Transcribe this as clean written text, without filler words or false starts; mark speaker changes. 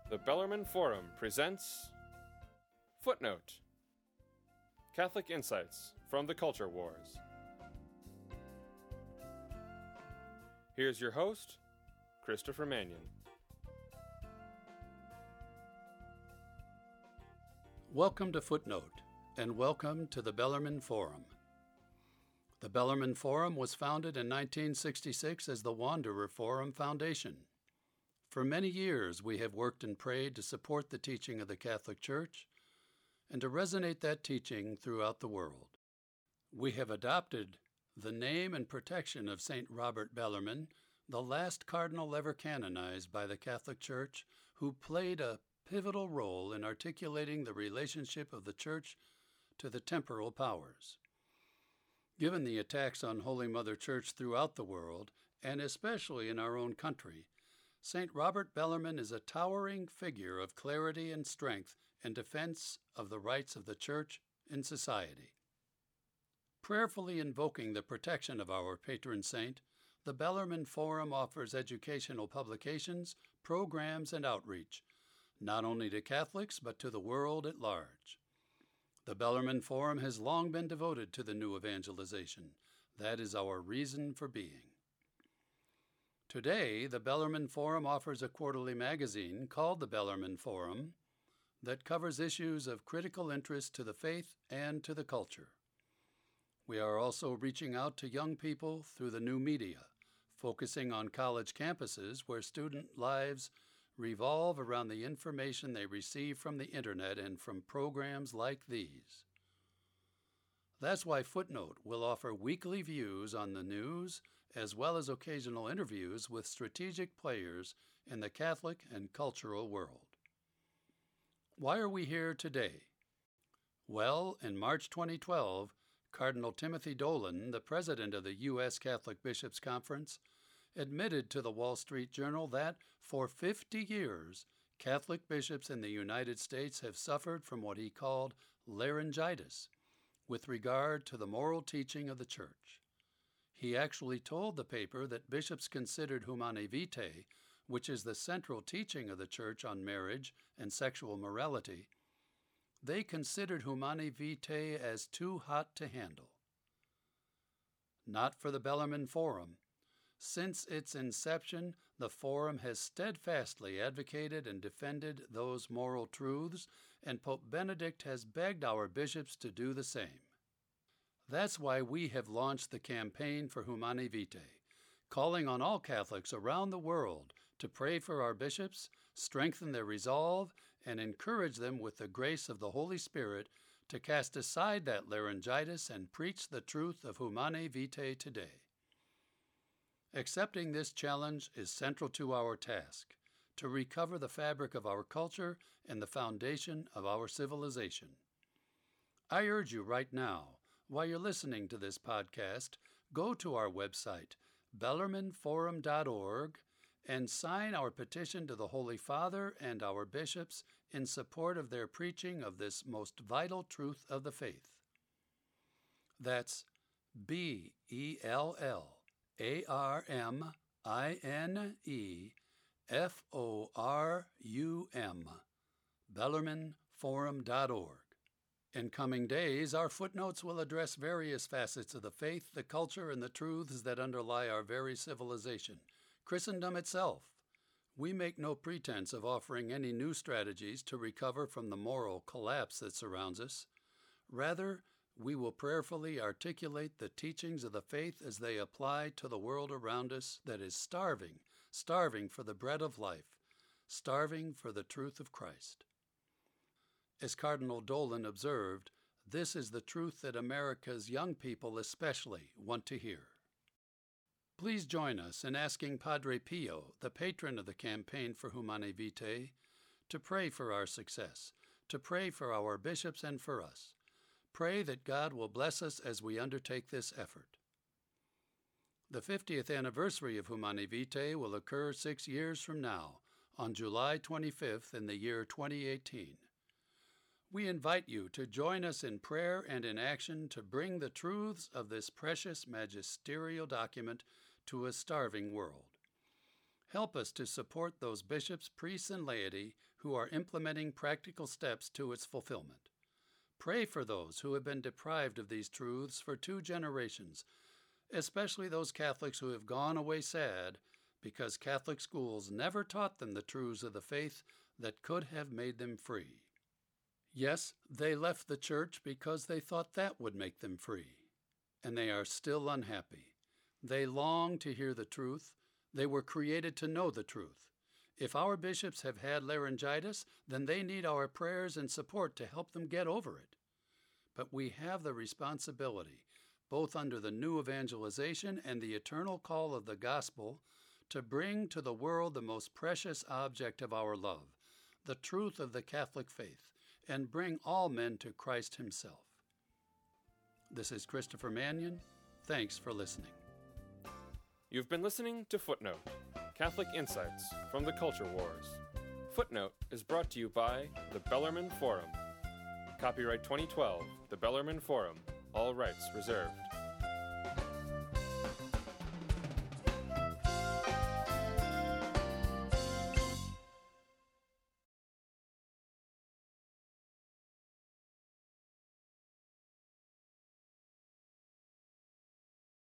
Speaker 1: The Bellarmine Forum presents Footnote: Catholic Insights from the Culture Wars. Here's your host, Christopher Mannion.
Speaker 2: Welcome to Footnote, and welcome to the Bellarmine Forum. The Bellarmine Forum was founded in 1966 as the Wanderer Forum Foundation. For many years, we have worked and prayed to support the teaching of the Catholic Church and to resonate that teaching throughout the world. We have adopted the name and protection of St. Robert Bellarmine, the last cardinal ever canonized by the Catholic Church, who played a pivotal role in articulating the relationship of the Church to the temporal powers. Given the attacks on Holy Mother Church throughout the world, and especially in our own country, St. Robert Bellarmine is a towering figure of clarity and strength in defense of the rights of the Church in society. Prayerfully invoking the protection of our patron saint, the Bellarmine Forum offers educational publications, programs, and outreach, not only to Catholics but to the world at large. The Bellarmine Forum has long been devoted to the new evangelization. That is our reason for being. Today, the Bellarmine Forum offers a quarterly magazine called the Bellarmine Forum that covers issues of critical interest to the faith and to the culture. We are also reaching out to young people through the new media, focusing on college campuses where student lives revolve around the information they receive from the internet and from programs like these. That's why Footnote will offer weekly views on the news as well as occasional interviews with strategic players in the Catholic and cultural world. Why are we here today? Well, in March 2012, Cardinal Timothy Dolan, the president of the U.S. Catholic Bishops' Conference, admitted to the Wall Street Journal that, for 50 years, Catholic bishops in the United States have suffered from what he called laryngitis, with regard to the moral teaching of the Church. He actually told the paper that bishops considered Humanae Vitae, which is the central teaching of the Church on marriage and sexual morality, they considered Humanae Vitae as too hot to handle. Not for the Bellarmine Forum. Since its inception, the Forum has steadfastly advocated and defended those moral truths, and Pope Benedict has begged our bishops to do the same. That's why we have launched the campaign for Humanae Vitae, calling on all Catholics around the world to pray for our bishops, strengthen their resolve, and encourage them with the grace of the Holy Spirit to cast aside that laryngitis and preach the truth of Humanae Vitae today. Accepting this challenge is central to our task, to recover the fabric of our culture and the foundation of our civilization. I urge you right now, while you're listening to this podcast, go to our website, bellarmineforum.org, and sign our petition to the Holy Father and our bishops in support of their preaching of this most vital truth of the faith. That's BellarmineForum, bellarmineforum.org. In coming days, our footnotes will address various facets of the faith, the culture, and the truths that underlie our very civilization, Christendom itself. We make no pretense of offering any new strategies to recover from the moral collapse that surrounds us. Rather, we will prayerfully articulate the teachings of the faith as they apply to the world around us that is starving for the bread of life, starving for the truth of Christ. As Cardinal Dolan observed, this is the truth that America's young people especially want to hear. Please join us in asking Padre Pio, the patron of the campaign for Humanae Vitae, to pray for our success, to pray for our bishops and for us. Pray that God will bless us as we undertake this effort. The 50th anniversary of Humanae Vitae will occur 6 years from now, on July 25th in the year 2018. We invite you to join us in prayer and in action to bring the truths of this precious magisterial document to a starving world. Help us to support those bishops, priests, and laity who are implementing practical steps to its fulfillment. Pray for those who have been deprived of these truths for 2 generations, especially those Catholics who have gone away sad because Catholic schools never taught them the truths of the faith that could have made them free. Yes, they left the church because they thought that would make them free, and they are still unhappy. They long to hear the truth. They were created to know the truth. If our bishops have had laryngitis, then they need our prayers and support to help them get over it. But we have the responsibility, both under the new evangelization and the eternal call of the gospel, to bring to the world the most precious object of our love, the truth of the Catholic faith, and bring all men to Christ himself. This is Christopher Mannion. Thanks for listening.
Speaker 1: You've been listening to Footnote, Catholic Insights from the Culture Wars. Footnote is brought to you by the Bellarmine Forum. Copyright 2012, the Bellarmine Forum. All rights reserved.